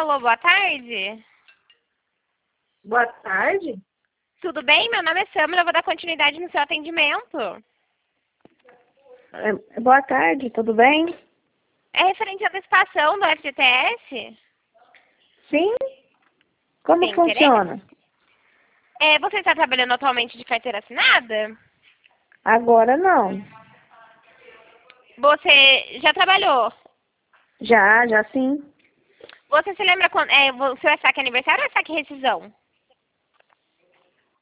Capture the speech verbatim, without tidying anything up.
Alô, boa tarde. Boa tarde. Tudo bem? Meu nome é Samara, eu vou dar continuidade no seu atendimento. É, boa tarde, tudo bem? É referente à antecipação do F G T S? Sim. Como Tem funciona? interesse? É, você está trabalhando atualmente de carteira assinada? Agora não. Você já trabalhou? Já, já sim. Você se lembra quando... É, o seu é saque aniversário ou é saque rescisão?